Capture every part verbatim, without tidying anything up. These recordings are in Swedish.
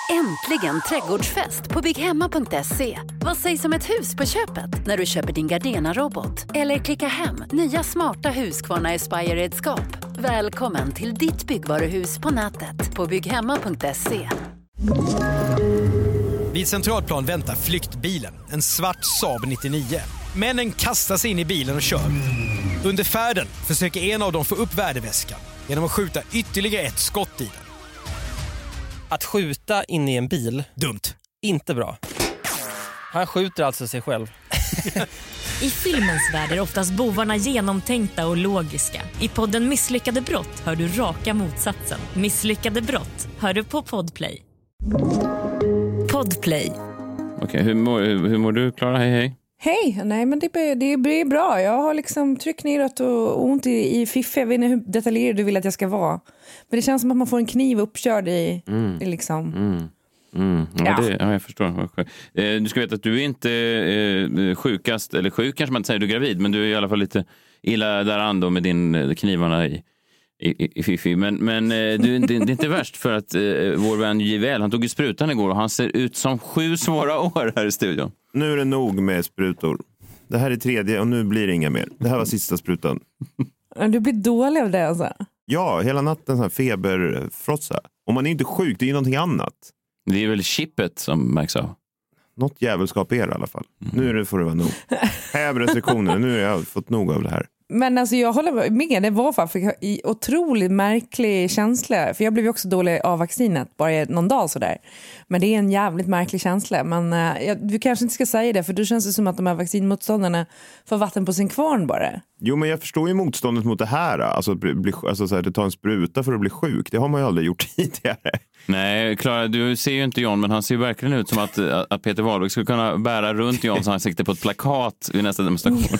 Äntligen trädgårdsfest på bygghemma punkt se. Vad sägs om ett hus på köpet när du köper din Gardena-robot? Eller klicka hem nya smarta Husqvarna Aspire-redskap. Välkommen till ditt byggvaruhus på nätet på bygghemma punkt se. Vid Centralplan väntar flyktbilen, en svart Saab nittionio. Männen kastar sig in i bilen och kör. Under färden försöker en av dem få upp värdeväskan genom att skjuta ytterligare ett skott i den. Att skjuta in i en bil, dumt. Inte bra. Han skjuter alltså sig själv. I filmens värld är oftast bovarna genomtänkta och logiska. I podden Misslyckade brott hör du raka motsatsen. Misslyckade brott hör du på Podplay. Podplay. Okej, okay, hur, mår, hur mår du, Klara? Hej, hej. Hej, nej men det, det blir bra. Jag har liksom tryck neråt och ont i, i fiffi. Jag vet inte hur detaljerad du vill att jag ska vara. Men det känns som att man får en kniv uppkörd i, mm. i liksom... Mm. Mm. Ja, ja. Det, ja, jag förstår. Eh, du ska veta att du är inte eh, sjukast, eller sjuk kanske man inte säger, du är gravid, men du är i alla fall lite illa däran då med din knivarna i, i, i fiffi. Men, men eh, du, det, det är inte värst för att eh, vår vän J V L, han tog ju sprutan igår och han ser ut som sju svåra år här i studion. Nu är det nog med sprutor. Det här är tredje och nu blir det inga mer. Det här var sista sprutan. Du blir dålig av det alltså? Ja, hela natten sån här feberfrossa. Om man är inte sjuk, det är ju någonting annat. Det är väl chippet som märks av. Något jävelskap är det i alla fall. Mm. Nu är det får det vara nog. Häv restriktioner, nu har jag fått nog av det här. Men alltså jag håller med, det var faktiskt en otroligt märklig känsla. För jag blev ju också dålig av vaccinet, bara någon dag sådär. Men det är en jävligt märklig känsla. Men uh, du kanske inte ska säga det, för då känns det som att de här vaccinmotståndarna får vatten på sin kvarn bara. Jo, men jag förstår ju motståndet mot det här. Alltså, bli, alltså så här, det tar en spruta för att bli sjuk. Det har man ju aldrig gjort tidigare. Nej, Klara, du ser ju inte John, men han ser ju verkligen ut som att, att Peter Wahlbeck skulle kunna bära runt Johns ansikte på ett plakat vid nästa demonstration.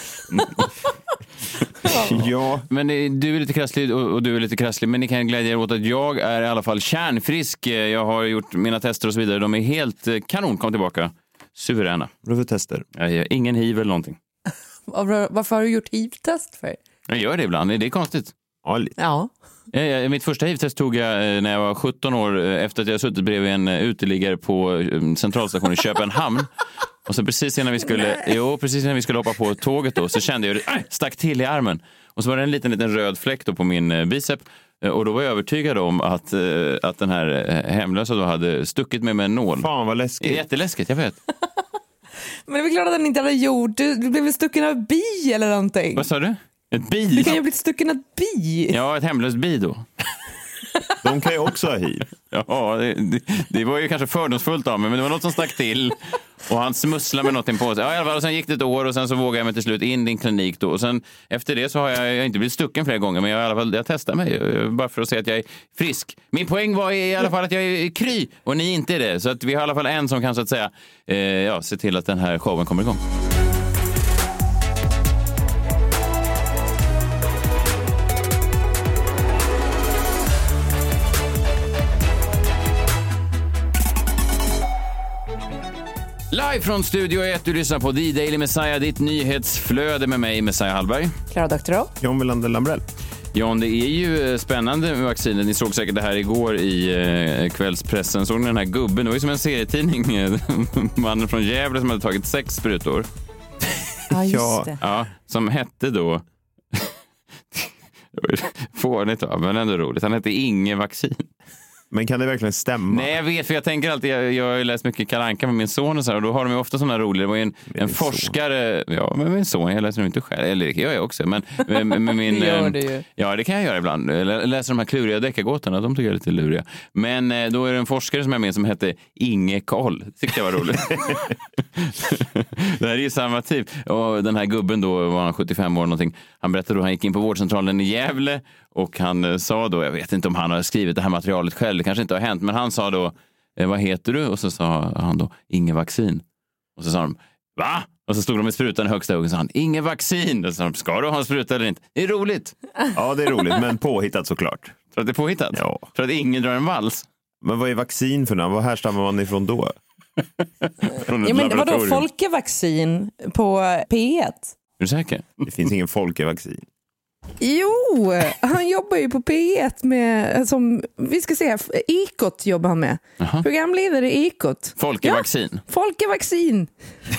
Ja. Men du är lite krasslig och, och du är lite krasslig, men ni kan glädja er åt att jag är i alla fall kärnfrisk. Jag har gjort mina tester och så vidare. De är helt kanon, kom tillbaka. Suveräna. Vad för tester? Jag gör ingen hiv eller någonting. Varför har du gjort hiv-test för? Jag gör det ibland, det är konstigt. Ja, lite. Ja. Ja, mitt första hiv-test tog jag när jag var sjutton år, efter att jag suttit bredvid en uteliggare på centralstationen i Köpenhamn. Och så precis innan vi skulle, jo, precis innan vi skulle hoppa på tåget då, så kände jag det äh, stack till i armen. Och så var det en liten, liten röd fläck då på min bicep. Och då var jag övertygad om att, att den här hemlösa då hade stuckit mig med en nål. Fan vad läskigt. Jätteläskigt, jag vet. Men det är klart att den inte hade gjort. Du, du blev väl stucken av bi eller någonting. Vad sa du? Ett bi? Du kan ju bli stucken av bi. Ja, ett hemlöst bi då. De kan ju också ha hiv. Ja, det, det, det var ju kanske fördomsfullt av mig, men det var något som stack till. Och han smusslade med något på sig. Ja, i alla fall, och sen gick det ett år och sen så vågade jag mig till slut in i din klinik då. Och sen efter det så har jag, jag har inte blivit stucken flera gånger, men jag, i alla fall, jag testar mig bara för att se att jag är frisk. Min poäng var i alla fall att jag är kry och ni inte är det. Så att vi har i alla fall en som kan så att säga eh, ja, se till att den här showen kommer igång. Live från Studio ett, du lyssnar på The Daily Messiah, ditt nyhetsflöde med mig, Messiah Hallberg. Klara Doktorow. John Wilander Lambrell. John, det är ju spännande med vaccinet. Ni såg säkert det här igår i eh, kvällspressen. Såg ni den här gubben? Det var ju som en serietidning. Mannen från Gävle som hade tagit sex sprutor. Ja, just det. Ja, som hette då... Fånigt, men ändå roligt. Han hette Inge Vaccin. Men kan det verkligen stämma? Nej, jag vet, för jag tänker alltid, jag, jag har läst mycket Kalle Anka med min son och så här, och då har de ju ofta sådana roliga, det var ju en, en forskare, son. Ja, men min son, jag läser nog inte själv, eller det gör jag också, men med, med min, det gör du ju. Ja, det kan jag göra ibland, jag läser de här kluriga deckargåtorna, de tycker jag är lite luriga, men då är det en forskare som är med som heter Inge Koll, tyckte jag var roligt. Det här är ju samma typ, och den här gubben då var han sjuttiofem år någonting, han berättade då, han gick in på vårdcentralen i Gävle och han sa då, jag vet inte om han har skrivit det här materialet själv, det kanske inte har hänt, men han sa då, vad heter du? Och så sa han då, Inge Vaccin. Och så sa de, va? Och så stod de med sprutan i högsta hugg och sa han, Inge Vaccin. Och så sa de, ska du ha en spruta eller inte? Det är roligt. Ja, det är roligt, men påhittat såklart. Tror att det är påhittat? Ja. Tror att ingen drar en vals? Men vad är vaccin för något? Vad härstammar man ifrån då? Ja, men vadå, folkevaccin på P ett? Är du säker? Det finns ingen folkevaccin. Jo, han jobbar ju på P ett med, som vi ska säga, Ekot jobbar han med. Uh-huh. Programledare i Ekot. Folkevaccin. Ja, Folkevaccin.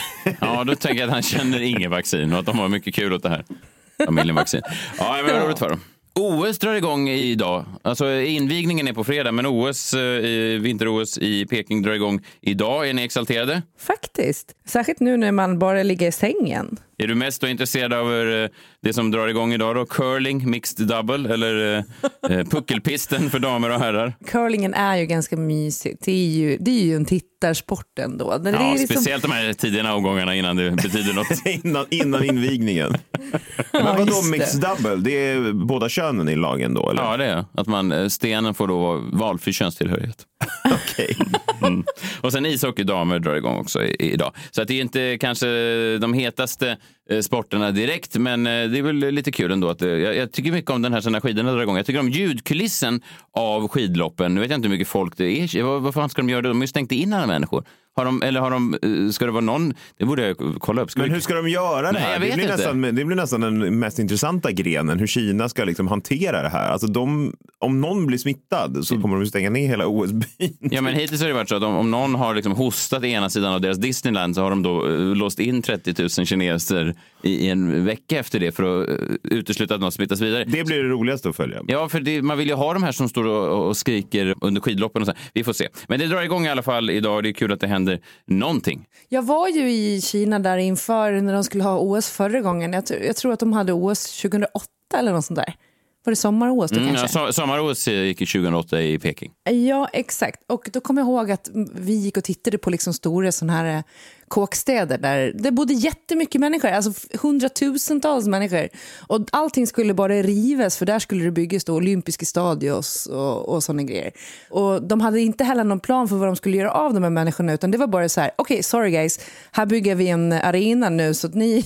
Ja, då tänker jag att han känner ingen vaccin och att de har mycket kul åt det här. Familjen vaccin. Ja, men vad roligt för dem. O S drar igång idag. Alltså invigningen är på fredag, men O S, eh, vinter-O S i Peking drar igång idag. Är ni exalterade? Faktiskt. Särskilt nu när man bara ligger i sängen. Är du mest då intresserad av eh, det som drar igång idag då? Curling, mixed double eller eh, puckelpisten för damer och herrar? Curlingen är ju ganska mysigt. Det är ju, det är ju en tittarsport ändå. Ja, det är liksom... speciellt de här tidiga omgångarna innan det betyder något. innan, innan invigningen. Men ja, vadå mixed double? Det är båda könen i lagen då? Eller? Ja, det är. Att man, stenen får då vara valfri könstillhörighet. Okej. Mm. Och sen ishockeydamer drar igång också i, idag. Så att det är inte kanske de hetaste eh, sporterna direkt, men eh, det är väl lite kul ändå. Att, eh, jag, jag tycker mycket om den här när skidorna drar igång. Jag tycker om ljudkulissen av skidloppen. Nu vet jag inte hur mycket folk det är. Vad, vad fan ska de göra? De har ju stängt in alla människor. Har de, eller har de, ska det vara någon? Det borde jag kolla upp. Ska men vi... hur ska de göra det här? Nej, jag det, vet blir inte. nästan, det blir nästan den mest intressanta grenen. Hur Kina ska liksom hantera det här. Alltså de, om någon blir smittad så kommer de stänga ner hela O S-byn. Ja, men hittills har det varit så att om, om någon har liksom hostat i ena sidan av deras Disneyland så har de då uh, låst in trettio tusen kineser i, i en vecka efter det för att uh, utesluta att någon smittas vidare. Det blir det roligaste att följa. Ja, för det, man vill ju ha de här som står och, och skriker under skidloppen och så. Vi får se. Men det drar igång i alla fall idag. Det är kul att det händer någonting. Jag var ju i Kina där inför när de skulle ha O S förra gången. Jag, jag tror att de hade O S tjugohundraåtta eller något sånt där. Var det sommar-O S då mm, kanske? Ja, sommar-O S gick i tjugohundraåtta i Peking. Ja, exakt. Och då kommer jag ihåg att vi gick och tittade på liksom stora sådana här kåkstäder där det bodde jättemycket människor, alltså hundratusentals människor. Och allting skulle bara rivas för där skulle det byggas då olympiska stadios och, och sådana grejer. Och de hade inte heller någon plan för vad de skulle göra av de här människorna, utan det var bara så här: okej, okay, sorry guys, här bygger vi en arena nu så att ni...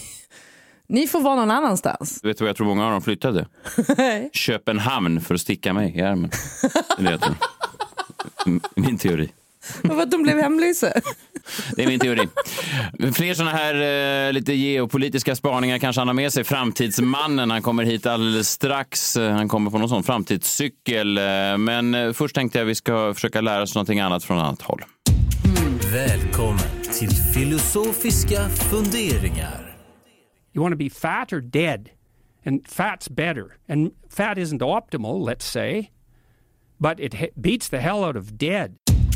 Ni får vara någon annanstans. Vet du vad jag tror många av dem flyttade? Köpenhamn för att sticka mig i armen. Det är det jag tror. Min teori. För att de blev hemlösa. Det är min teori. Fler sådana här eh, lite geopolitiska spaningar kanske han har med sig. Framtidsmannen, han kommer hit alldeles strax. Han kommer på någon sån framtidscykel. Men eh, först tänkte jag att vi ska försöka lära oss någonting annat från annat håll. Välkommen till filosofiska funderingar. You want to be fat or dead? And fat's better. And fat isn't optimal, let's say. But it he- beats the hell out of dead.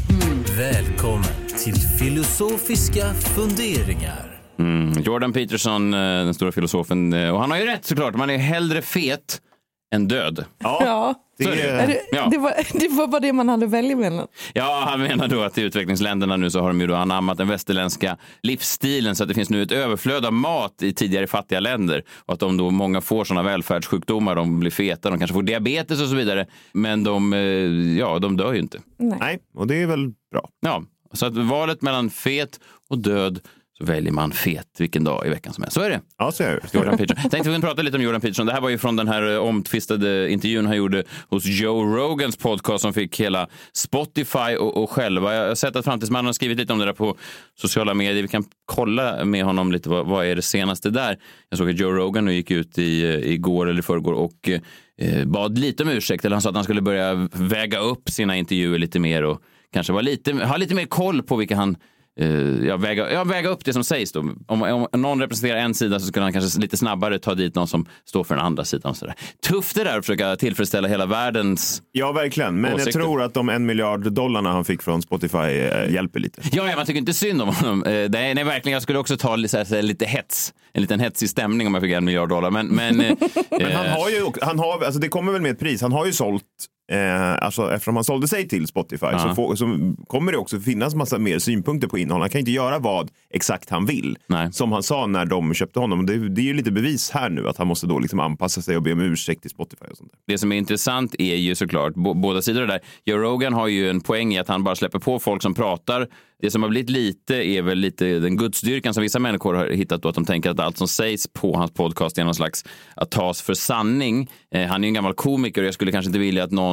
Välkommen till filosofiska funderingar. Mm, Jordan Peterson, den stora filosofen. Och han har ju rätt såklart. Man är hellre fet än död. Ja, ja. Det, är det, ja. det, var, det var bara det man hade välja mellan. Ja, han menar då att i utvecklingsländerna nu så har de ju då anammat den västerländska livsstilen så att det finns nu ett överflöd av mat i tidigare fattiga länder och att de då många får sådana välfärdssjukdomar, de blir feta, de kanske får diabetes och så vidare, men de, ja, de dör ju inte. Nej. Nej, och det är väl bra. Ja, så att valet mellan fet och död, så väljer man fet vilken dag i veckan som helst. Så är det. Ja, så är det. Jordan Peterson. Jag tänkte vi kunde prata lite om Jordan Peterson. Det här var ju från den här omtvistade intervjun han gjorde hos Joe Rogans podcast som fick hela Spotify och, och själva. Jag har sett att Framtidsmannen har skrivit lite om det där på sociala medier. Vi kan kolla med honom lite vad, vad är det senaste där. Jag såg att Joe Rogan nu gick ut i, igår eller förrgår och eh, bad lite om ursäkt. Eller han sa att han skulle börja väga upp sina intervjuer lite mer och kanske var lite, ha lite mer koll på vilka han Uh, jag, väga, jag väga upp det som sägs då. Om, om någon representerar en sida så skulle han kanske lite snabbare ta dit någon som står för den andra sidan. Och sådär. Tufft det där att försöka tillfredsställa hela världens. Ja, verkligen. Men åsikter. Jag tror att de en miljard dollarna han fick från Spotify eh, hjälper lite. Ja, ja, man tycker inte synd om honom. Uh, det är, nej, verkligen, jag skulle också ta så här, så här, lite hets. En liten hetsig stämning om jag fick en miljard dollar. Men, men, uh, men han har ju, han har, alltså det kommer väl med ett pris. Han har ju sålt. Eh, alltså eftersom han sålde sig till Spotify uh-huh. så, få, så kommer det också finnas massa mer synpunkter på innehåll. Han kan inte göra vad exakt han vill. Nej. Som han sa när de köpte honom. Det, det är ju lite bevis här nu att han måste då liksom anpassa sig och be om ursäkt till Spotify och sånt där. Det som är intressant är ju såklart b- båda sidor där. Joe Rogan har ju en poäng i att han bara släpper på folk som pratar. Det som har blivit lite är väl lite den gudsdyrkan som vissa människor har hittat då, att de tänker att allt som sägs på hans podcast är någon slags att tas för sanning. Eh, han är ju en gammal komiker och jag skulle kanske inte vilja att någon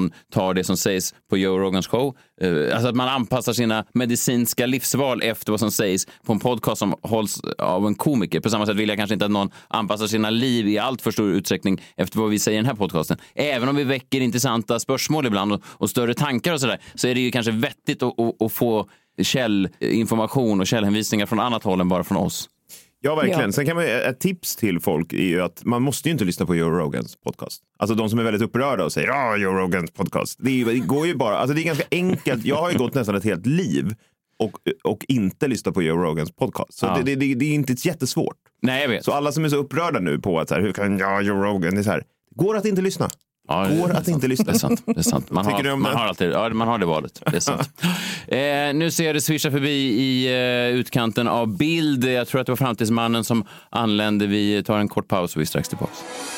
någon tar det som sägs på Joe Rogans show. Uh, alltså att man anpassar sina medicinska livsval efter vad som sägs på en podcast som hålls av en komiker. På samma sätt vill jag kanske inte att någon anpassar sina liv i allt för stor utsträckning efter vad vi säger i den här podcasten. Även om vi väcker intressanta spörsmål ibland och, och större tankar och sådär, så är det ju kanske vettigt att, att, att få källinformation och källhänvisningar från annat håll än bara från oss. Ja, verkligen. Ja. Sen kan man, ett tips till folk är ju att man måste ju inte lyssna på Joe Rogans podcast. Alltså de som är väldigt upprörda och säger ja, Joe Rogans podcast. Det, är, det går ju bara, alltså det är ganska enkelt. Jag har ju gått nästan ett helt liv och, och inte lyssnat på Joe Rogans podcast. Så ja. det, det, det är inte jättesvårt. Nej, jag vet. Så alla som är så upprörda nu på att så här, hur kan jag, Joe Rogan, det är så här, går att inte lyssna. Ja, går att inte lyssna. Det är sant. Det är sant. Man, har, man, man, har alltid, ja, man har det valet. Det är sant. eh, nu ser jag det swisha förbi i eh, utkanten av bild. Jag tror att det var framtidsmannen som anlände. Vi tar en kort paus och vi är strax tillbaka.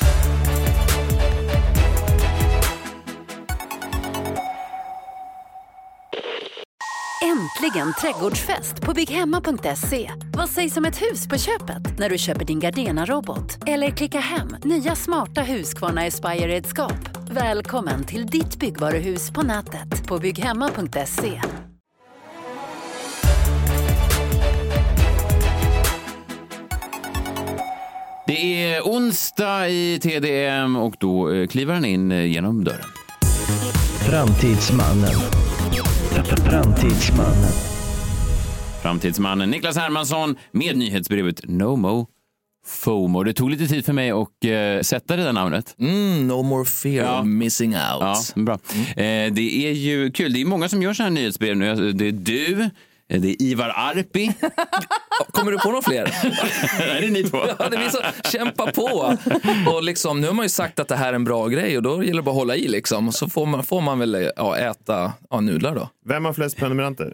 Äntligen trädgårdsfest på bygghemma punkt se. Vad sägs om ett hus på köpet när du köper din Gardena-robot? Eller klicka hem nya smarta Husqvarna Aspire-redskap. Välkommen till ditt byggvaruhus på nätet på bygghemma punkt se. Det är onsdag i T D M och då kliver han in genom dörren. Framtidsmannen. Framtidsmannen. Framtidsmannen Niklas Hermansson med nyhetsbrevet No Mo FOMO. Det tog lite tid för mig att uh, sätta det där namnet. Mm, no more fear ja. of missing out. Ja, bra. Mm. Eh, det är ju kul. Det är många som gör så här nyhetsbrev nu. Det är du, det är Ivar Arpi. Kommer du på några fler? Nej, det är ni två. Ja, det är vi som kämpar på. Och liksom, nu har man ju sagt att det här är en bra grej och då gäller det bara att hålla i liksom. Så får man, får man väl ja, äta ja, nudlar då. Vem har flest prenumeranter?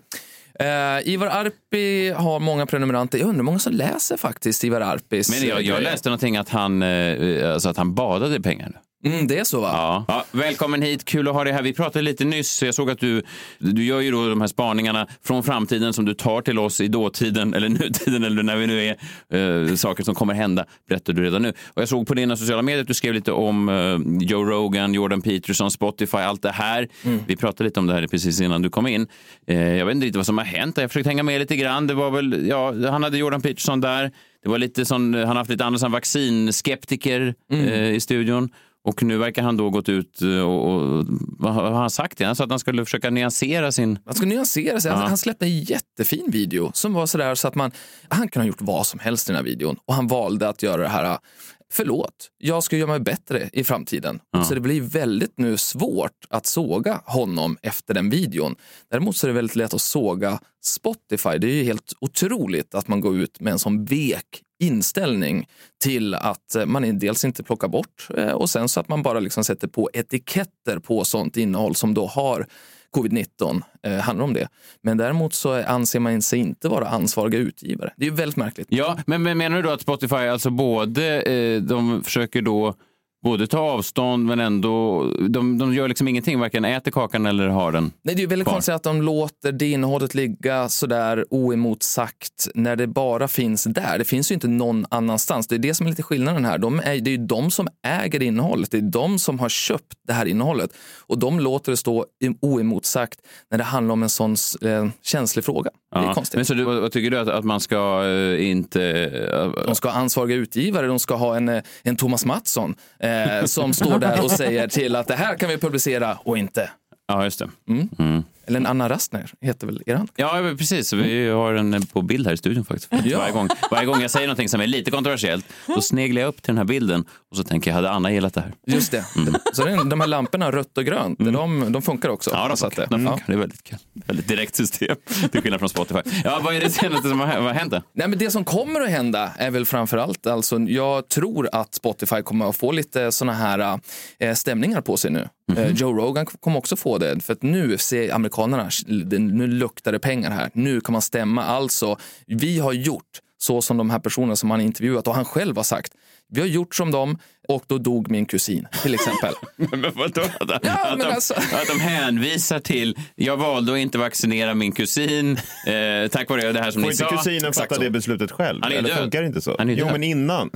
Uh, Ivar Arpi har många prenumeranter. Jag undrar många som läser faktiskt Ivar Arpis. Men jag, jag läste någonting att han, uh, alltså att han badade pengar nu. Mm, det är så va? Ja. Ja, välkommen hit, kul att ha dig här. Vi pratade lite nyss, jag såg att du, du gör ju då de här spaningarna från framtiden som du tar till oss i dåtiden eller nutiden eller när vi nu är, uh, saker som kommer hända, berättar du redan nu. Och jag såg på dina sociala medier att du skrev lite om uh, Joe Rogan, Jordan Peterson, Spotify, allt det här. Mm. Vi pratade lite om det här precis innan du kom in. Uh, jag vet inte riktigt vad som har hänt, jag försökte hänga med lite grann. Det var väl, ja, han hade Jordan Peterson där. Det var lite sån, han har haft lite andra som vaccinskeptiker mm. uh, i studion. Och nu verkar han då gått ut och, och vad har han sagt? Han sa att han skulle försöka nyansera sin... Han skulle nyansera sig. Ja. Han, han släppte en jättefin video som var sådär så att man... Han kunde ha gjort vad som helst i den här videon. Och han valde att göra det här... Förlåt, jag ska göra mig bättre i framtiden. Ja. Så det blir väldigt nu svårt att såga honom efter den videon. Däremot så är det väldigt lätt att såga Spotify. Det är ju helt otroligt att man går ut med en sån vek inställning till att man dels inte plockar bort och sen så att man bara liksom sätter på etiketter på sånt innehåll som då har covid nitton eh, handlar om det. Men däremot så anser man sig inte vara ansvariga utgivare. Det är ju väldigt märkligt. Ja, men, men menar du då att Spotify alltså både eh, de försöker då både ta avstånd men ändå de, de gör liksom ingenting, varken äter kakan eller har den. Nej, det är ju väldigt kvar. Konstigt att de låter det innehållet ligga sådär oemotsagt när det bara finns där. Det finns ju inte någon annanstans. Det är det som är lite skillnaden här. De är, det är ju de som äger innehållet. Det är de som har köpt det här innehållet. Och de låter det stå oemotsagt när det handlar om en sån eh, känslig fråga. Ja. Det är konstigt. Men så du, vad tycker du att, att man ska eh, inte... Eh, de ska ha ansvariga utgivare. De ska ha en, en Thomas Mattsson eh, som står där och säger till att det här kan vi publicera och inte. Ja, just det. Mm. Mm. Eller en Anna Rastner heter väl eran? Ja, precis. Vi har en på bild här i studion faktiskt. Ja. Varje, gång, varje gång jag säger någonting som är lite kontroversiellt, då sneglar jag upp till den här bilden och så tänker jag, hade Anna gillat det här? Just det. Mm. Så det, de här lamporna, rött och grönt, mm. de, de funkar också. Ja, de funkar. De funkar. Ja. Det är väldigt kul. Väldigt direkt system, till skillnad från Spotify. Ja, vad är det senaste som har, har hänt? Nej, men det som kommer att hända är väl framförallt, alltså, jag tror att Spotify kommer att få lite såna här äh, stämningar på sig nu. Mm-hmm. Joe Rogan kommer också få det, för att nu ser amerikanerna, nu luktar det pengar här, nu kan man stämma, alltså vi har gjort så som de här personerna som han intervjuat och han själv har sagt, vi har gjort som dem och då dog min kusin till exempel. Men vadå? Att, ja, att, men de, alltså... att de hänvisar till, jag valde att inte vaccinera min kusin eh, tack vare det här som får ni sa. Får inte kusinen fatta det beslutet själv? Han är eller död. Funkar det inte så? Han är jo, död. men innan.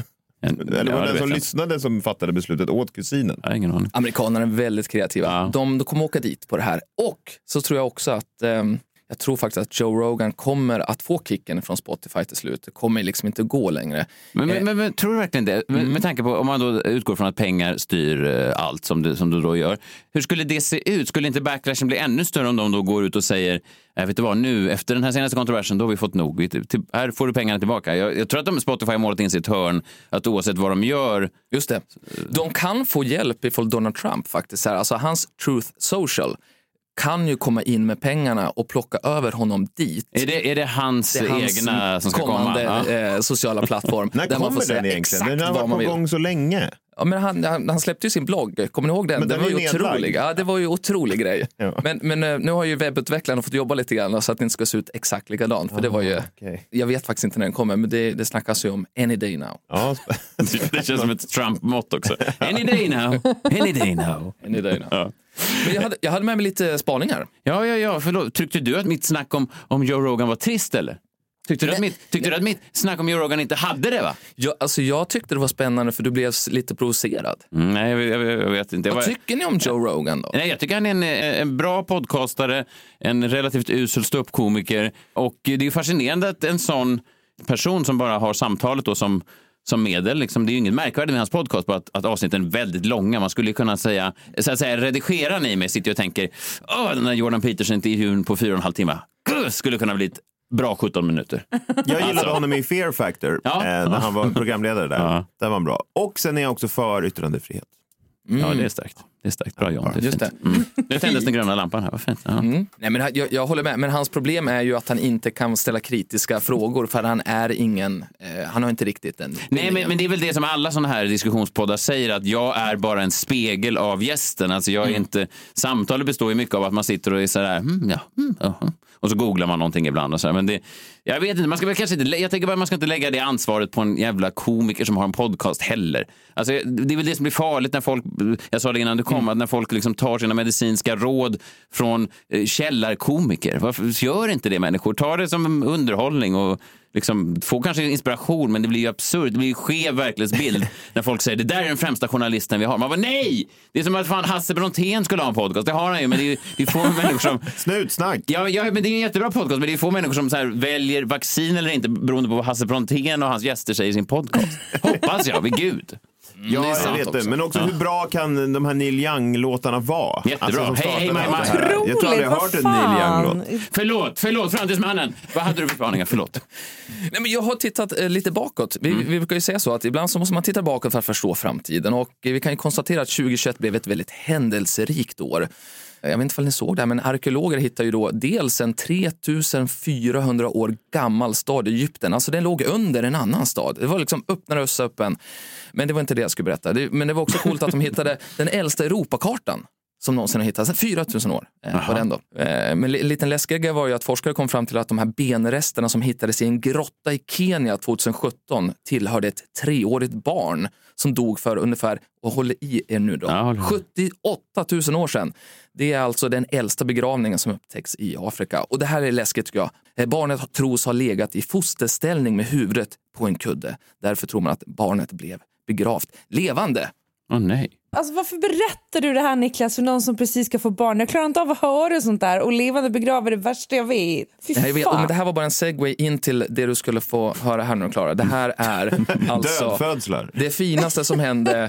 En, Eller var ja, det den som jag. lyssnade som fattade beslutet åt kusinen? Jag har ingen aning. Amerikanerna är väldigt kreativa. Ja. De, de kommer åka dit på det här. Och så tror jag också att um, jag tror faktiskt att Joe Rogan kommer att få kicken från Spotify till slut. Det kommer liksom inte gå längre. Men, men, men, men tror du verkligen det? Mm. Med tanke på om man då utgår från att pengar styr uh, allt som du, som du då gör. Hur skulle det se ut? Skulle inte backlashen bli ännu större om de då går ut och säger jag vet inte vad, nu efter den här senaste kontroversen då har vi fått nog. Vi, till, här får du pengarna tillbaka. Jag, jag tror att de Spotify har målat in sitt hörn att oavsett vad de gör. Just det. De kan få hjälp ifall Donald Trump faktiskt här. Alltså hans Truth Social kan ju komma in med pengarna och plocka över honom dit. Är det, är det hans, det hans egna som ska kommande, komma? Ja. Eh, sociala plattform. När där man får säga den egentligen? Den har vad man varit vill. på gång så länge. Ja, men han, han, han släppte ju sin blogg, kommer ni ihåg den? Men den den var var ju nedlagd. otrolig. Ja, det var ju otrolig grej. Ja. Men, men nu har ju webbutvecklarna fått jobba lite grann så att det inte ska se ut exakt likadant. För det var ju, okay. Jag vet faktiskt inte när den kommer, men det, det snackas ju om any day now. Ja. Det känns som ett Trump-mått också. Any day now, any day now. Any day now. Ja. Men jag hade, jag hade med mig lite spaningar. Ja, ja, ja, förlåt. Tyckte du att mitt snack om, om Joe Rogan var trist eller? Tyckte du, att mitt, tyckte du att mitt snack om Joe Rogan inte hade det va? Jag, alltså jag tyckte det var spännande för du blev lite provocerad. Mm, nej, jag, jag, jag vet inte. Vad var... tycker ni om Joe Rogan då? Nej, jag tycker han är en, en bra podcastare, en relativt usel ståuppkomiker och det är fascinerande att en sån person som bara har samtalet då som som medel, liksom, det är ju inget märkvärdigt med hans podcast på att, att avsnitten är väldigt långa. Man skulle kunna säga, så att säga redigera ni med sitter och tänker, åh, den där Jordan Peterson-intervjun på fyra och en halv timme skulle kunna bli ett bra sjutton minuter. Jag gillade alltså. honom i Fear Factor ja. eh, när han var programledare där. Ja. Det var han bra. Och sen är jag också för yttrandefrihet. Mm. Ja, det är starkt. Det är starkt. Bra, John. Det är Just det. Mm. Nu tändes den gröna lampan här. Vad fint. Ja. Mm. Nej, men jag, jag håller med. Men hans problem är ju att han inte kan ställa kritiska frågor för han är ingen, eh, han har inte riktigt den. Nej, men, men det är väl det som alla sådana här diskussionspoddar säger, att jag är bara en spegel av gästen. Alltså jag är mm. inte, samtalet består ju mycket av att man sitter och är sådär, mm, ja, mm, uh-huh. och så googlar man någonting ibland och så här. Men det, jag vet inte, man ska väl kanske inte, jag tänker bara man ska inte lägga det ansvaret på en jävla komiker som har en podcast heller. Alltså det är väl det som blir farligt när folk, jag sa det innan du kom, mm. att när folk liksom tar sina medicinska råd från eh, källarkomiker. Varför gör inte det människor? Ta det som underhållning och liksom få kanske inspiration, men det blir ju absurt. Det blir ju skev verklighetsbild när folk säger det där är den främsta journalisten vi har. Man bara nej! Det är som att fan Hasse Brontén skulle ha en podcast. Det har han ju, men det är ju det är få människor som... Snutsnack! Ja, ja, men det är en jättebra podcast, men det är få människor som så här väljer vaccin eller inte beroende på vad Hasse Brontén och hans gäster säger i sin podcast. Hoppas jag, vid Gud. Mm, ja, jag vet det. Men också ja. hur bra kan de här Neil Young-låtarna vara? Jättebra. Alltså, hej, hej, mamma. Jag tror aldrig jag har hört en Neil Young-låt. Förlåt, förlåt, framtidsmannen. Vad hade du för spaningar? Förlåt. Nej, men jag har tittat eh, lite bakåt. Vi, mm. vi brukar ju säga så att ibland så måste man titta bakåt för att förstå framtiden. Och eh, vi kan ju konstatera att tjugohundratjugoett blev ett väldigt händelserikt år. Jag vet inte om ni såg det här, men arkeologer hittar ju då dels en tre tusen fyrahundra år gammal stad i Egypten. Alltså den låg under en annan stad. Det var liksom öppna rössa öppen. Men det var inte det jag skulle berätta. Det, men det var också coolt att de hittade den äldsta Europakartan som någonsin har hittats. fyra tusen år eh, var den då. Eh, men en liten läskigare var ju att forskare kom fram till att de här benresterna som hittades i en grotta i Kenya tjugohundrasjutton tillhörde ett treårigt barn som dog för ungefär, och håller i er nu då, ja, sjuttioåtta tusen år sedan. Det är alltså den äldsta begravningen som upptäcks i Afrika. Och det här är läskigt tycker jag. Barnet tros ha legat i fosterställning med huvudet på en kudde. Därför tror man att barnet blev begravt levande. Åh oh, nej. Alltså varför berättar du det här Niklas för någon som precis ska få barn? Jag klarar inte av att höra sånt där. Och levande begraver det värsta jag vet. Fy fan. Jag vet, men det här var bara en segway in till det du skulle få höra här nu Klara. Det här är alltså dödfödslar. Det finaste som hände.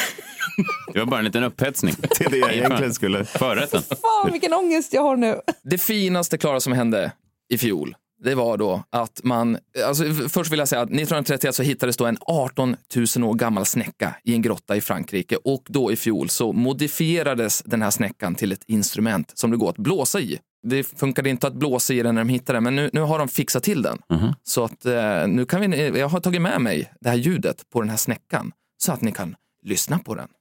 Det var bara en liten upphetsning. Det är det jag egentligen skulle. Förrätten. Fan vilken ångest jag har nu. Det finaste Klara som hände i fjol, det var då att man, alltså först vill jag säga att nittonhundratrettioett så hittades då en arton tusen år gammal snäcka i en grotta i Frankrike, och då i fjol så modifierades den här snäckan till ett instrument som det går att blåsa i. Det funkade inte att blåsa i den när de hittade den, men nu, nu har de fixat till den. Mm-hmm. Så att eh, nu kan vi, jag har tagit med mig det här ljudet på den här snäckan så att ni kan lyssna på den.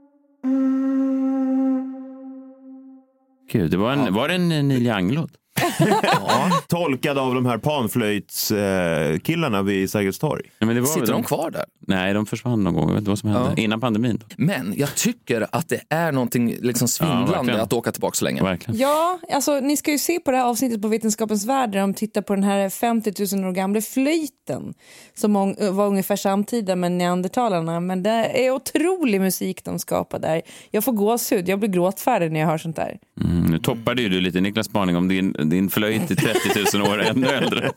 Gud, det var, en, var det en Neil Young-låt? ja. Tolkad av de här panflöjtskillarna vid Sergels torg. Ja, men det var Sitter de... de kvar där? Nej, de försvann någon gång. Jag vet inte vad som hände. Ja. Innan pandemin. Men jag tycker att det är någonting liksom svindlande ja, att åka tillbaka så länge. Verkligen. Ja, alltså ni ska ju se på det här avsnittet på Vetenskapens värld där de tittar på den här femtio tusen år gamla flöjten som var ungefär samtida med neandertalarna. Men det är otrolig musik de skapar där. Jag får gåshud, jag blir gråtfärdig när jag hör sånt där. Mm, nu toppade ju du lite Niklas spaning om din, din flöjt i trettio tusen år ännu äldre.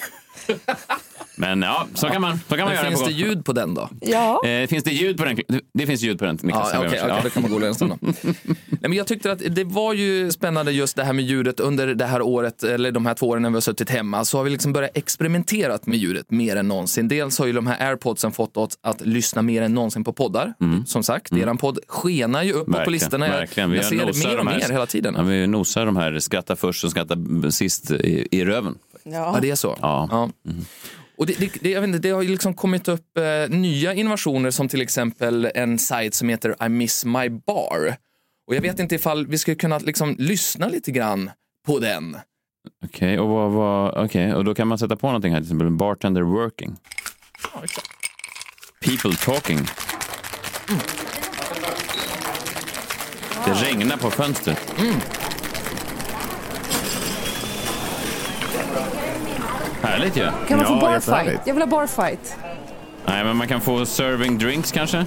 Men ja, så kan man, så kan man göra. Finns det ljud på den då? Ja. Eh, finns det ljud på den? Det finns ljud på den, Niklas. Ja, okej, okay, okay, då kan man gå en stund då. Nej, men jag tyckte att det var ju spännande just det här med ljudet under det här året, eller de här två åren när vi har suttit hemma, så har vi liksom börjat experimentera med ljudet mer än någonsin. Dels har ju de här AirPodsen fått oss att lyssna mer än någonsin på poddar. Mm. Som sagt, mm. eran podd skenar ju upp verkligen, på listorna. Verkligen. Vi jag ser det mer och mer hela tiden. Ja, vi nosar de här skratta först och skratta sist i, i röven. Ja. ja, det är så. Ja. Ja. Mm. Och det, det, det, jag vet inte, det har ju liksom kommit upp eh, nya innovationer som till exempel en sajt som heter I Miss My Bar. Och jag vet inte ifall vi skulle kunna liksom lyssna lite grann på den. Okej, okay, och, vad, vad, okay, och då kan man sätta på någonting här, till exempel bartender working. Ja, exakt. People talking. Mm. Det regnar på fönstret. Mm. Härligt ju. Ja. Kan man få Ja, barfight? Jag vill ha barfight. Nej, men man kan få serving drinks kanske.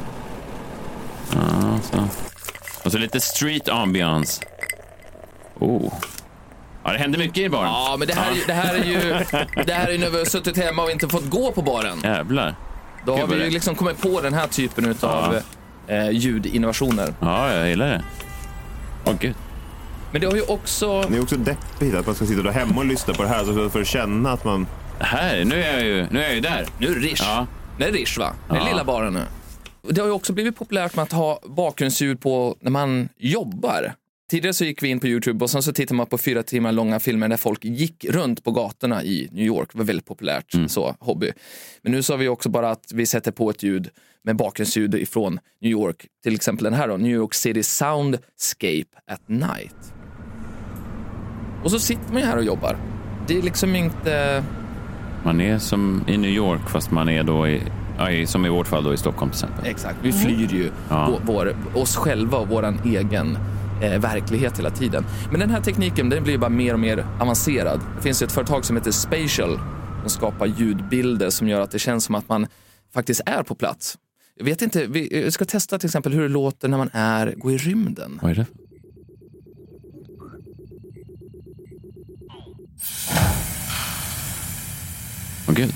Ja, så. Och så lite street ambiance. Oh. Ja, det händer mycket i baren. Ja, men det här, ja. det här är ju det här är ju när vi har suttit hemma och inte fått gå på baren. Jävlar. Då har vi ju liksom kommit på den här typen av ja. eh, ljudinnovationer. Ja, jag gillar det. Åh, gud. Men det har ju också... Det är också deppigt att man ska sitta där hemma och lyssna på det här så för att känna att man... Här, nu är jag ju, nu är jag ju där. Nu är det Rish. Ja. Det är Rish, va? Det är ja. lilla baren nu. Det har ju också blivit populärt med att ha bakgrundsljud på när man jobbar. Tidigare så gick vi in på YouTube och sen så tittade man på fyra timmar långa filmer där folk gick runt på gatorna i New York. Det var väldigt populärt, mm. så, hobby. Men nu så har vi också bara att vi sätter på ett ljud med bakgrundsljud ifrån New York. Till exempel den här då, New York City Soundscape at Night. Och så sitter man här och jobbar. Det är liksom inte... Man är som i New York fast man är då i, som i vårt fall då i Stockholm till exempel. Exakt, vi flyr ju ja. vår, oss själva och vår egen eh, verklighet hela tiden. Men den här tekniken, den blir bara mer och mer avancerad. Det finns ett företag som heter Spatial som skapar ljudbilder som gör att det känns som att man faktiskt är på plats. Jag vet inte, vi ska testa till exempel hur det låter när man är, går i rymden. Vad är det? Åh, gud.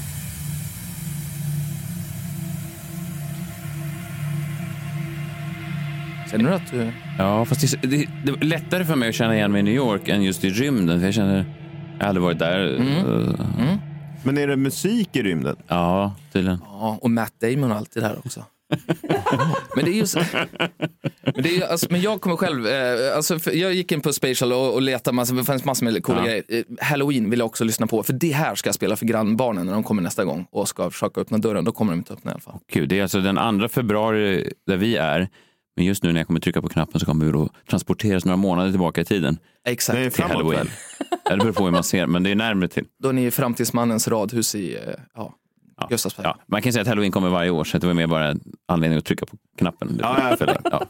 Känner du att du... Ja, fast det, det, det är lättare för mig att känna igen mig i New York än just i rymden. För jag känner... Jag har aldrig varit där. Mm. Mm. Men är det musik i rymden? Ja, tydligen. Ja, och Matt Damon och allt det där också. Men det är ju så, men, det är, alltså, men jag kommer själv eh, alltså, jag gick in på Spatial och, och letade massa, det fanns massor med coola ja. grejer. eh, Halloween vill jag också lyssna på, för det här ska jag spela för grannbarnen när de kommer nästa gång och ska försöka öppna dörren. Då kommer de inte öppna i alla fall. Gud, det är alltså den andra februari där vi är. Men just nu när jag kommer trycka på knappen så kommer vi då transporteras några månader tillbaka i tiden. Exakt. Det är till Halloween. Det beror på hur man ser, men det är närmare till. Då är ni i framtidsmannens radhus i ja Ja. Gustavsberg. Ja, man kan säga att Halloween kommer varje år, så det var mer bara anledning att trycka på knappen. Ja, ja. Ja.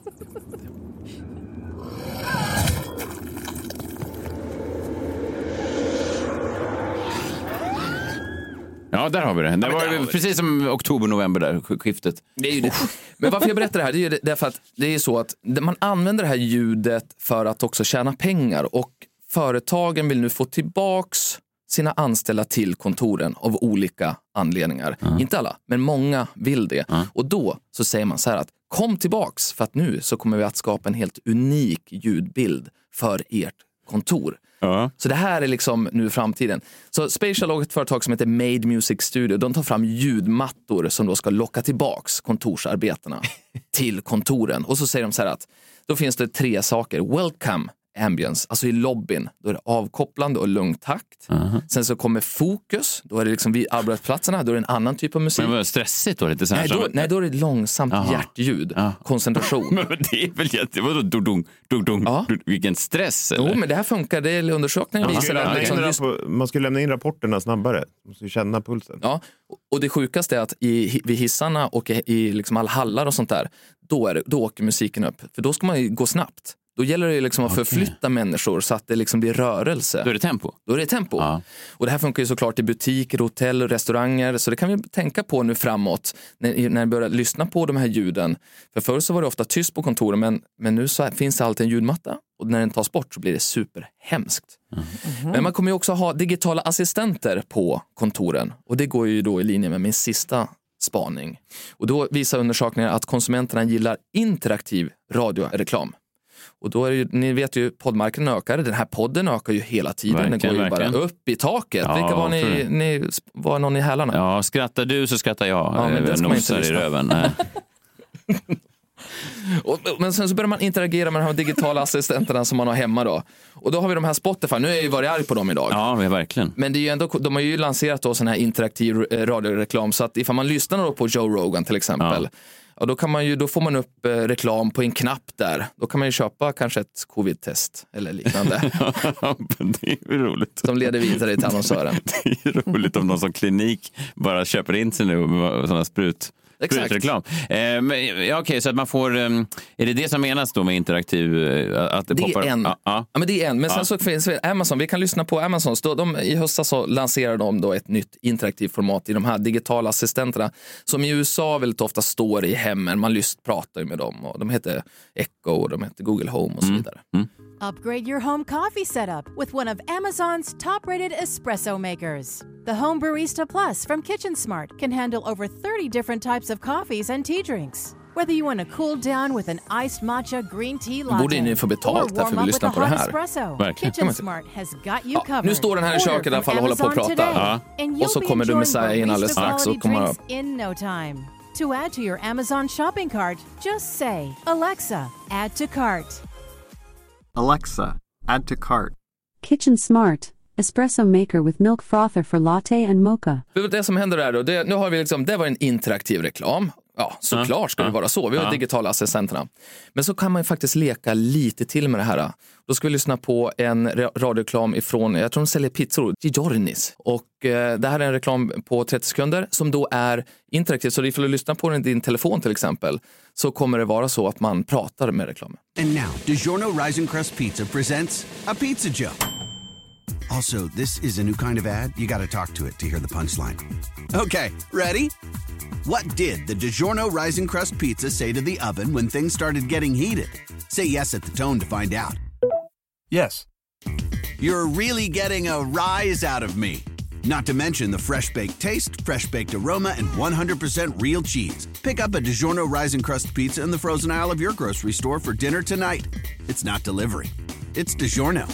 Ja, där har vi det. Det ja, var det precis som oktober-november där, skiftet. Det är ju det. Men varför jag berättar det här, det är ju därför att det är så att man använder det här ljudet för att också tjäna pengar, och företagen vill nu få tillbaks sina anställda till kontoren av olika anledningar. Mm. Inte alla, men många vill det. Mm. Och då så säger man så här att kom tillbaks, för att nu så kommer vi att skapa en helt unik ljudbild för ert kontor. Mm. Så det här är liksom nu framtiden. Så Spatial och ett företag som heter Made Music Studio, de tar fram ljudmattor som då ska locka tillbaks kontorsarbetarna till kontoren. Och så säger de så här att då finns det tre saker. Welcome ambience, alltså i lobbyn. Då är det avkopplande och lugn takt. Uh-huh. Sen så kommer fokus, då är det liksom vid arbetsplatserna, då är det en annan typ av musik. Men var det stressigt då? Lite så här nej, då, som... nej, då är det långsamt uh-huh. hjärtljud, uh-huh. koncentration. Men det är väl jätte... Vadå? Dudung, dudung, ja. Vilken stress, eller? Jo, men det här funkar. Det är undersökningen uh-huh. visar att liksom, just... man skulle lämna in rapporterna snabbare. Man måste ju känna pulsen. Ja, och det sjukaste är att i, vid hissarna och i, i liksom alla hallar och sånt där, då, är det, då åker musiken upp. För då ska man ju gå snabbt. Då gäller det liksom att okay. förflytta människor så att det liksom blir rörelse. Då är det tempo. Då är det tempo. Ja. Och det här funkar ju såklart i butiker, hotell och restauranger. Så det kan vi tänka på nu framåt när, när vi börjar lyssna på de här ljuden. För förr så var det ofta tyst på kontoren, men, men nu så finns det alltid en ljudmatta. Och när den tas bort så blir det superhemskt. Mm. Mm-hmm. Men man kommer ju också ha digitala assistenter på kontoren. Och det går ju då i linje med min sista spaning. Och då visar undersökningar att konsumenterna gillar interaktiv radioreklam. Och då är det ju, ni vet ju, poddmarknaden ökar. Den här podden ökar ju hela tiden. Verkligen, den går ju verkligen. Bara upp i taket. Ja, vilka var ni, ni, var någon i hälarna? Ja, skrattar du så skrattar jag. Ja, men det ska man inte i röven. och, men sen så börjar man interagera med de här digitala assistenterna som man har hemma då. Och då har vi de här Spotify. Nu är jag ju varit arg på dem idag. Ja, verkligen. Men det är ju ändå, de har ju lanserat då sån här interaktiv radioreklam. Så att ifall man lyssnar då på Joe Rogan till exempel. Ja. Ja, då, kan man ju, då får man upp eh, reklam på en knapp där. Då kan man ju köpa kanske ett covid-test eller liknande. Ja, det är ju roligt. Som leder vidare till annonsören. Det är ju roligt om någon som klinik bara köper in sig nu med sådana sprut. Reklam. Eh, men, ja, okej, okay, så att man får... Um, är det det som menas då med interaktiv... Uh, att det det poppar? är en. Ah, ah. Ja, men det är en. Men sen ah. så finns Amazon. Vi kan lyssna på Amazon. Då, de, I höstas så lanserar de då ett nytt interaktivt format i de här digitala assistenterna som i U S A väldigt ofta står i hemmen. Man lyst pratar ju med dem. Och de heter Echo och de heter Google Home och så vidare. Mm. Mm. Upgrade your home coffee setup with one of Amazon's top-rated espresso makers. The Home Barista Plus from Kitchen Smart can handle over thirty different types of coffees and tea drinks. Whether you want to cool down with an iced matcha green tea latte borde ni få betalt därför vi lyssnar på det här. Espresso, Kitchen Smart has got you ja, covered. Nu står den här i köket i alla fall och håller på att prata. Ja. Och så kommer du Messiah in alldeles strax och kommer upp. In no time. To add to your Amazon shopping cart, just say, Alexa, add to cart. Alexa, add to cart. Kitchen Smart. Espresso maker with milk frother for latte and mocha. Det som händer där då, det, nu har vi liksom, det var en interaktiv reklam. Ja, såklart ska det vara så. Vi har digitala assistenterna. Men så kan man ju faktiskt leka lite till med det här. Då ska vi lyssna på en radioreklam ifrån, jag tror de säljer pizzor, Giornis. Och eh, det här är en reklam på trettio sekunder som då är interaktiv. Så ifall du lyssnar på den i din telefon till exempel så kommer det vara så att man pratar med reklamen. And now, DiGiorno Rising Crust Pizza presents a pizza joke. Also, this is a new kind of ad. You got to talk to it to hear the punchline. Okay, ready? What did the DiGiorno Rising Crust Pizza say to the oven when things started getting heated? Say yes at the tone to find out. Yes. You're really getting a rise out of me. Not to mention the fresh baked taste, fresh baked aroma, and one hundred percent real cheese. Pick up a DiGiorno Rising Crust Pizza in the frozen aisle of your grocery store for dinner tonight. It's not delivery. It's DiGiorno.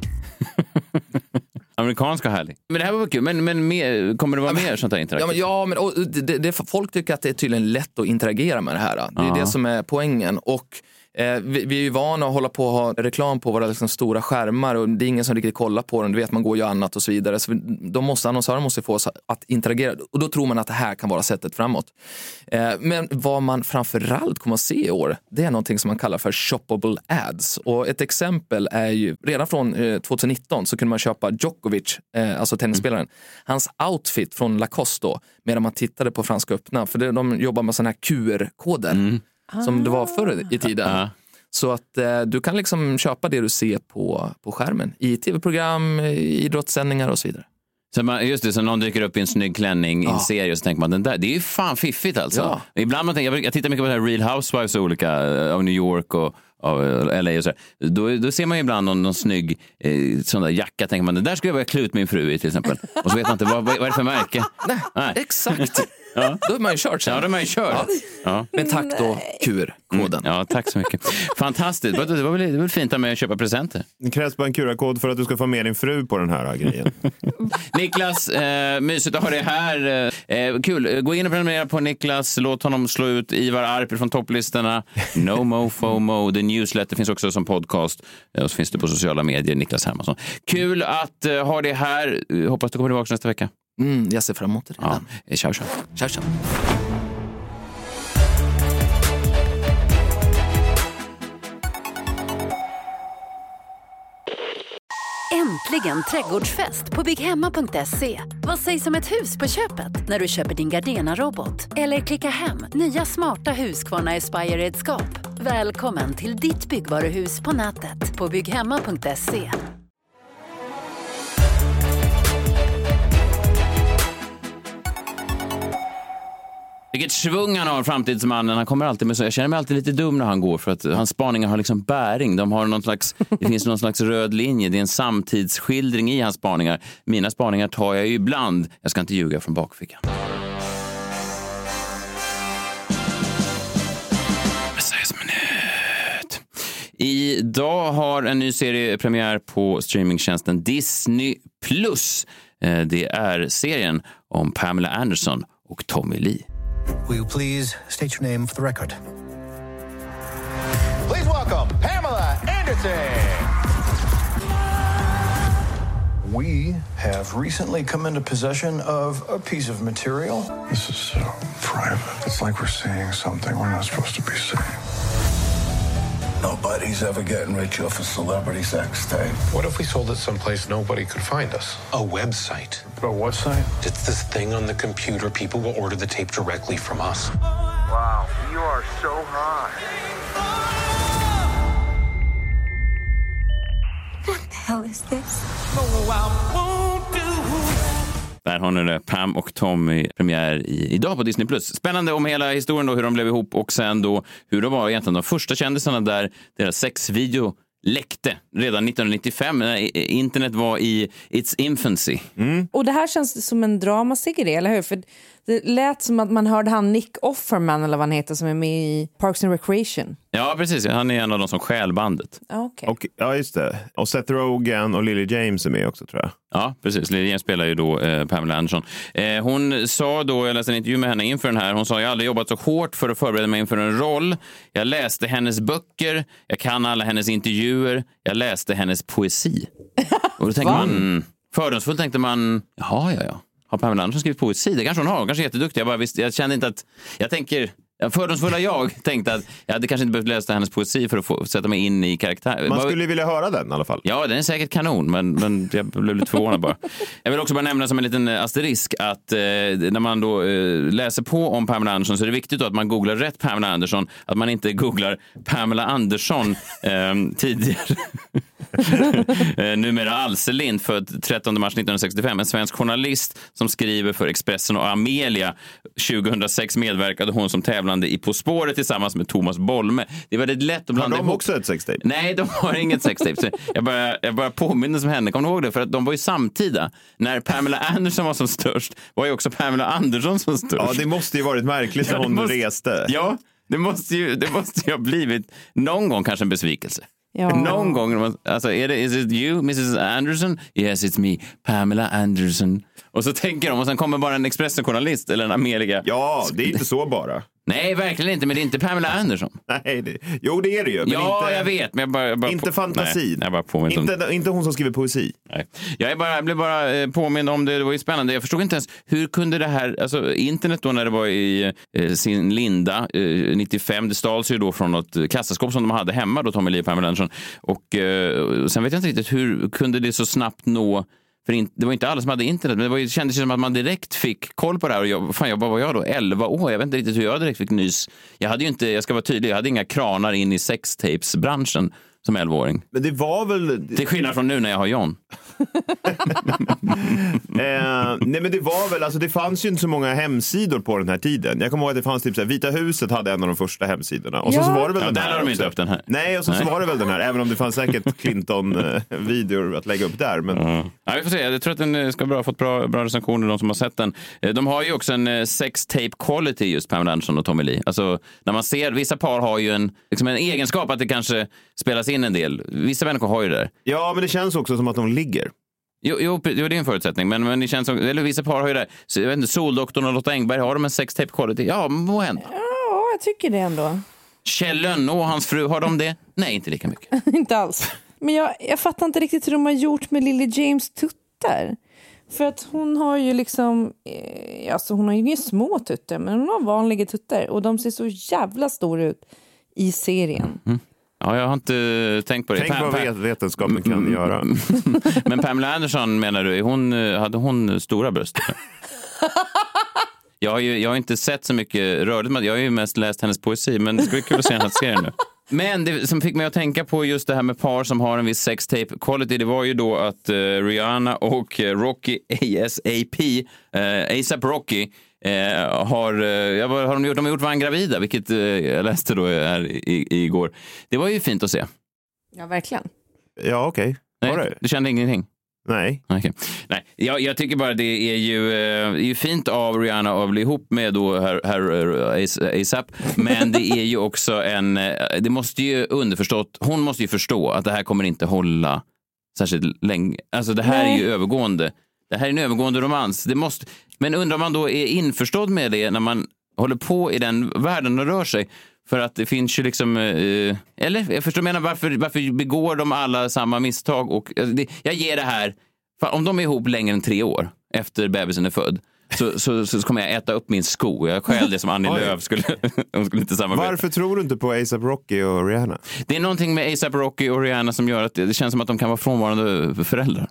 Amerikanska härlig. Men det här var kul. Men, men mer, kommer det vara ja, mer sånt här interaktivt? Ja, men, ja, men och, det, det, folk tycker att det är tydligen lätt att interagera med det här. Det är ja. det som är poängen. Och eh, vi, vi är ju vana att hålla på att ha reklam på våra liksom, stora skärmar och det är ingen som riktigt kollar på den. Du vet, man går ju annat och så vidare. Så de måste, annonsörer måste få oss att interagera. Och då tror man att det här kan vara sättet framåt. Eh, men vad man framförallt kommer att se i år, det är någonting som man kallar för shoppable ads. Och ett exempel är ju, redan från eh, tjugonitton så kunde man köpa Djokovic, eh, alltså tennisspelaren, mm. hans outfit från Lacoste då, medan man tittade på Franska öppna. För det, de jobbar med sådana här Q R-koder. Mm. Som det var förr i tiden. Ah. Så att eh, du kan liksom köpa det du ser på, på skärmen. I tv-program, i idrottssändningar och så vidare. Så man, just det, så någon dyker upp i en snygg klänning i en serie och så tänker man, den där, det är ju fan fiffigt alltså. Ja. Ibland man tänker, jag, jag tittar mycket på det här Real Housewives och olika av New York och av L A och så. Då, då ser man ju ibland någon, någon snygg eh, sån där jacka, tänker man, den där skulle jag vilja klä ut min fru i till exempel. Och så vet man inte, vad, vad är det för märke? Nej, Nej. Exakt. Ja. Då är man ju kört sen. Ja, då är man ju kört. Ja. Ja. Men tack då, Q R-koden. Mm. Ja, tack så mycket. Fantastiskt. Det var väl, det var fint med att köpa presenter. Det krävs bara en Q R-kod för att du ska få med din fru på den här grejen. Niklas, eh, mysigt att ha det här. Eh, kul. Gå in och prenumerera på Niklas. Låt honom slå ut Ivar Arpi från topplistorna. No Mo FOMO. The Newsletter finns också som podcast. Och så finns det på sociala medier. Niklas Hermansson. Kul att uh, ha det här. Hoppas du kommer tillbaka nästa vecka. Mm, jag ser fram emot det redan. Ja. Ciao, ciao. Ciao, ciao. Äntligen trädgårdsfest på bygghemma punkt se. Vad sägs om ett hus på köpet när du köper din Gardena-robot? Eller klicka hem nya smarta Husqvarna Aspire-redskap. Välkommen till ditt byggvaruhus på nätet på bygghemma punkt se. Vilket svung han har, framtidsmannen. Han kommer alltid med så. Jag känner mig alltid lite dum när han går för att hans spaningar har liksom bäring. De har någon slags, det finns någon slags röd linje. Det är en samtidsskildring i hans spaningar. Mina spaningar tar jag ju ibland. Jag ska inte ljuga från bakfickan. Idag har en ny serie premiär på streamingtjänsten Disney plus. Det är serien om Pamela Anderson och Tommy Lee. Will you please state your name for the record? Please welcome Pamela Anderson. We have recently come into possession of a piece of material. This is so private. It's like we're seeing something we're not supposed to be seeing. Nobody's ever getting rich off a celebrity sex tape. What if we sold it someplace nobody could find us? A website. A what site? It's this thing on the computer. People will order the tape directly from us. Wow, you are so high. What the hell is this? Där har ni det, Pam och Tommy premiär i, idag på Disney plus. Spännande om hela historien då, hur de blev ihop och sen då hur de var egentligen de första kändisarna där deras sexvideo läckte redan nittonhundranittiofem när internet var i its infancy. Mm. Och det här känns som en dramaserie, eller hur? För det lät som att man hörde han Nick Offerman eller vad han heter som är med i Parks and Recreation. Ja, precis. Han är en av de som stjäl bandet. Okay. Och, ja, just det. Och Seth Rogen och Lily James är med också, tror jag. Ja, precis. Lily James spelar ju då eh, Pamela Anderson. Eh, hon sa då, jag läste en intervju med henne inför den här, hon sa jag har aldrig jobbat så hårt för att förbereda mig inför en roll. Jag läste hennes böcker, jag kan alla hennes intervjuer, jag läste hennes poesi. Och då tänkte man, fördomsfullt tänkte man, jaha, ja, ja. Har Pamela Anderson skrivit poesi? Det kanske hon har, kanske jätteduktig. Jag bara visst, jag kände inte att, jag tänker... Fördomsfulla jag tänkte att jag hade kanske inte behövt läsa hennes poesi för att få sätta mig in i karaktär. Man skulle vilja höra den i alla fall. Ja, den är säkert kanon, men, men jag blev lite förvånad bara. Jag vill också bara nämna som en liten asterisk att eh, när man då eh, läser på om Pamela Anderson så är det viktigt då att man googlar rätt Pamela Anderson, att man inte googlar Pamela Anderson eh, tidigare. eh, numera Alselind född trettonde mars nittonhundrasextiofem, en svensk journalist som skriver för Expressen och Amelia. tjugohundrasex medverkade hon som tävlande i På spåret tillsammans med Thomas Bolme. Det är väldigt lätt att blanda ihop. Har de också ett sextape? Nej, de har inget sextape. Jag bara, jag bara påminner som henne. Kommer du ihåg det? För att de var ju samtida. När Pamela Anderson var som störst var ju också Pamela Anderson som störst. Ja, det måste ju varit märkligt när ja, hon måste, reste. Ja, det måste ju det måste ju ha blivit någon gång kanske en besvikelse. Ja. Någon gång, alltså är det, is it you, missus Anderson? Yes, it's me, Pamela Anderson. Och så tänker de, och sen kommer bara en Expressen-journalist eller en Amelia. Ja, det är inte så bara. Nej, verkligen inte, men det är inte Pamela Anderson. Nej, det, jo det är det ju. Men ja, inte, jag vet. Men jag bara, jag bara inte på, fantasi. Nej, jag bara påminner inte, om... inte hon som skriver poesi. Nej. Jag, är bara, jag blev bara påmind om det, det var ju spännande. Jag förstod inte ens, hur kunde det här, alltså internet då när det var i eh, sin linda, eh, nittiofem, det stals ju då från något kassaskåp som de hade hemma då, Tommy Lee och Pamela Anderson. Och eh, sen vet jag inte riktigt, hur kunde det så snabbt nå. För in, det var inte alla som hade internet, men det, var, det kändes som att man direkt fick koll på det här. Och jag, fan, jag, vad var jag då? elva år? Jag vet inte riktigt hur jag direkt fick nys. Jag hade ju inte, jag ska vara tydlig, jag hade inga kranar in i sextapes-branschen. som elvaåring. Men det var väl... Till skillnad från nu när jag har John. eh, nej men det var väl, alltså det fanns ju inte så många hemsidor på den här tiden. Jag kommer ihåg att det fanns typ så här, Vita huset hade en av de första hemsidorna. Och ja. så, så var det väl ja, den där här har de inte upp den här. Nej, och så, så var det väl den här, även om det fanns säkert Clinton-videor att lägga upp där. Men... Mm. Ja, vi får se, jag tror att den ska ha fått bra, bra recensioner, de som har sett den. De har ju också en sex tape quality, just Pamela Anderson och Tommy Lee. Alltså, när man ser, vissa par har ju en, liksom en egenskap att det kanske spelas in en del. Vissa människor har ju det där. Ja, men det känns också som att de ligger. Jo, jo, det är en förutsättning, men, men det känns som, eller vissa par har ju det. Så, jag vet inte, Soldoktorn och Lotta Engberg, har de en sex tape quality? Ja, må hända. Ja, jag tycker det ändå. Kjell Lönnå och hans fru, har de det? Nej, inte lika mycket. Inte alls. Men jag, jag fattar inte riktigt hur de har gjort med Lily James tuttar. För att hon har ju liksom, eh, alltså hon har ju inga små tuttar, men hon har vanliga tuttar. Och de ser så jävla stora ut i serien. Mm. Ja, jag har inte tänkt på det. Tänk Pam, vad Pam, vetenskapen kan mm, göra. Men Pamela Anderson, menar du, hon, hade hon stora bröst? Jag har ju jag har inte sett så mycket rörligt, men jag har ju mest läst hennes poesi, men det ska bli kul att se den här serien nu. Men det som fick mig att tänka på just det här med par som har en viss sex tape quality, det var ju då att uh, Rihanna och uh, Rocky A S A P, uh, A$AP Rocky, uh, har, uh, ja, vad har de gjort? De har gjort Van gravida, vilket uh, jag läste då här i, i, igår. Det var ju fint att se. Ja, verkligen. Ja, okej. Okay. Nej, du kände ingenting? Nej. Okay. Nej, jag, jag tycker bara det är ju, eh, är ju fint av Rihanna att bli ihop med då herr, herr A$AP, men det är ju också en, det måste ju underförstått, hon måste ju förstå att det här kommer inte hålla särskilt länge. Alltså det här Nej. är ju övergående. Det här är en övergående romans. Det måste, men undrar om man då är införstådd med det när man håller på i den världen och rör sig. För att det finns ju liksom, eh, eller jag förstår menar varför, varför begår de alla samma misstag? Och alltså, det, jag ger det här, för om de är ihop längre än tre år efter bebisen är född, så, så, så kommer jag äta upp min sko. Jag skäl det som Annie Lööf skulle, de skulle inte samarbeta. Varför tror du inte på A$AP Rocky och Rihanna? Det är någonting med A$AP Rocky och Rihanna som gör att det, det känns som att de kan vara frånvarande föräldrar.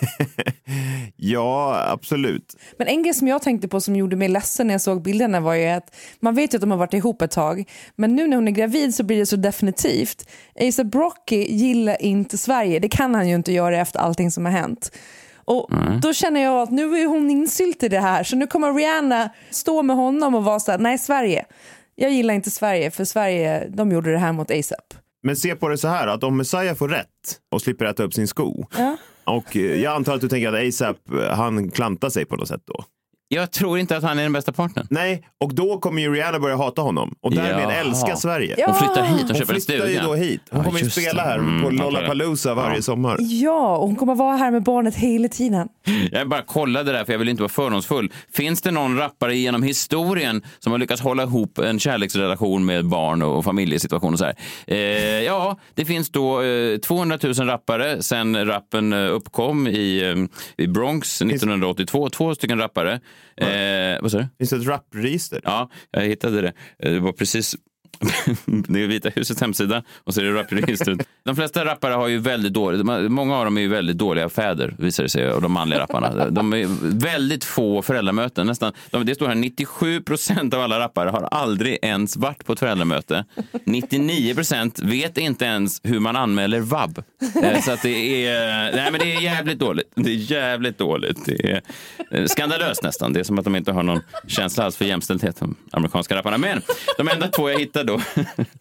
Ja, absolut. Men en grej som jag tänkte på som gjorde mig ledsen när jag såg bilderna var ju att man vet ju att de har varit ihop ett tag, men nu när hon är gravid så blir det så definitivt. A$AP Rocky gillar inte Sverige. Det kan han ju inte göra efter allting som har hänt. Och mm. då känner jag att nu är hon insylt i det här, så nu kommer Rihanna stå med honom och vara så här: nej, Sverige. Jag gillar inte Sverige, för Sverige, de gjorde det här mot A$AP. Men se på det så här, att om Messiah får rätt och slipper äta upp sin sko, ja. Och jag antar att du tänker att A$AP, han klantar sig på något sätt då. Jag tror inte att han är den bästa partnern. Nej, och då kommer ju Rihanna börja hata honom. Och därmed ja. älska Sverige. Ja. Hon flyttar hit och köper en stuga. Hon flyttar ju då hit. Hon ja, kommer ju spela här mm, på Lollapalooza varje ja. sommar. Ja, och hon kommer vara här med barnet hela tiden. Jag bara kollade där, för jag vill inte vara fördomsfull. Finns det någon rappare genom historien som har lyckats hålla ihop en kärleksrelation med barn och familjesituation och så här? Eh, ja, det finns då eh, tvåhundratusen rappare sen rappen eh, uppkom i, eh, i Bronx nittonhundraåttiotvå. Två stycken rappare. Eh, vad sa du? Finns det ett rappregister? Ja, jag hittade det. Det var precis... det är Vita husets hemsida och så är det rapregistret. De flesta rappare har ju väldigt dåligt, många av dem är ju väldigt dåliga fäder, visar det sig, och de manliga rapparna. De är väldigt få föräldramöten, nästan. Det står här, nittiosju procent av alla rappare har aldrig ens varit på ett föräldramöte. nittionio procent vet inte ens hur man anmäler vab. Så att det är, nej men det är jävligt dåligt. Det är jävligt dåligt. Det är skandalöst nästan. Det är som att de inte har någon känsla alls för jämställdhet, de amerikanska rapparna. Men de enda två jag hittade då,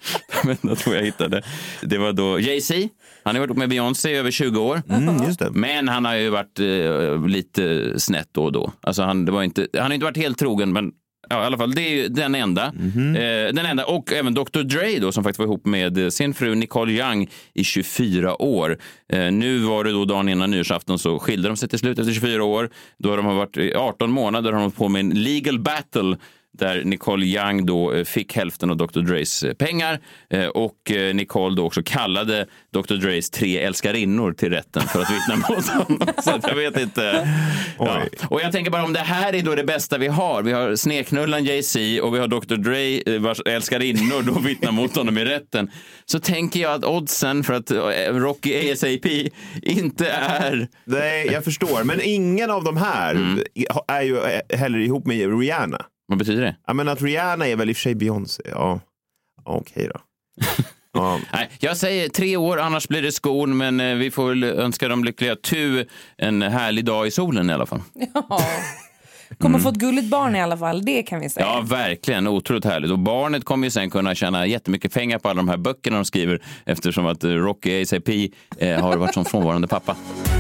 de enda två jag hittade, det var då Jay-Z. Han har varit med Beyoncé i över tjugo år. Mm, just det. Men han har ju varit eh, lite snett då och då. Alltså han, det var inte, han har inte varit helt trogen, men ja, i alla fall, det är ju den enda. Mm-hmm. Eh, den enda. Och även doktor Dre då, som faktiskt var ihop med sin fru Nicole Young i tjugofyra år. Eh, nu var det då dagen innan nyårsafton, så skilde de sig till slut efter tjugofyra år. Då har de varit arton månader, har de på med en legal battle där Nicole Young då fick hälften av doktor Dres pengar, och Nicole då också kallade doktor Dres tre älskarinnor till rätten för att vittna mot honom. Så att jag vet inte. Ja. Och jag tänker bara, om det här är då det bästa vi har. Vi har sneknullan Jay-Z och vi har doktor Dre vars älskarinnor då vittnar mot honom i rätten. Så tänker jag att oddsen för att Rocky A S A P inte är... Nej, jag förstår. Men ingen av de här mm. är ju heller ihop med Rihanna. Vad betyder det? Ja, men att Rihanna är väl i och för sig Beyoncé. Ja, okej okay då. Ja. Nej, jag säger tre år, annars blir det skon, men vi får väl önska dem lyckliga tu en härlig dag i solen i alla fall. Ja. Kommer mm. få ett gulligt barn i alla fall, det kan vi säga. Ja, verkligen. Otroligt härligt. Och barnet kommer ju sen kunna tjäna jättemycket pengar på alla de här böckerna de skriver, eftersom att Rocky A C P eh, har varit som frånvarande pappa.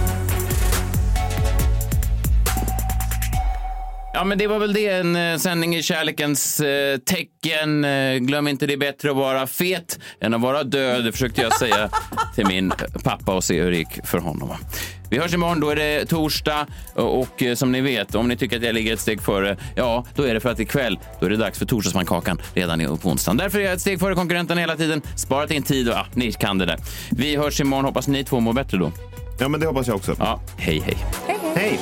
Ja, men det var väl det, en eh, sändning i kärlekens eh, tecken. Eh, glöm inte, det är bättre att vara fet än att vara död. Det försökte jag säga till min pappa och se hur det gick för honom. Vi hörs imorgon, då är det torsdag och, och eh, som ni vet, om ni tycker att jag ligger ett steg före, ja, då är det för att ikväll, då är det dags för torsdagsmannkakan redan på onsdagen. Därför är jag ett steg före konkurrenten hela tiden. Sparat in tid och ja, ni kan det där. Vi hörs imorgon, hoppas ni två mår bättre då. Ja, men det hoppas jag också. Ja, hej hej. Hej hej. Hej.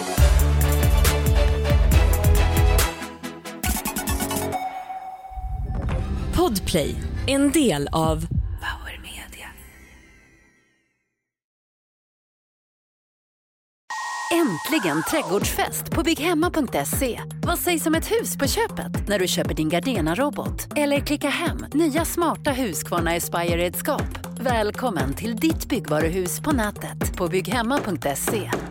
Podplay, en del av Power Media. Äntligen trädgårdsfest på bygghemma punkt se. Vad sägs om ett hus på köpet när du köper din Gardena-robot? Eller klicka hem nya smarta Husqvarna Aspire-redskap. Välkommen till ditt byggvaruhus på nätet på bygghemma punkt se.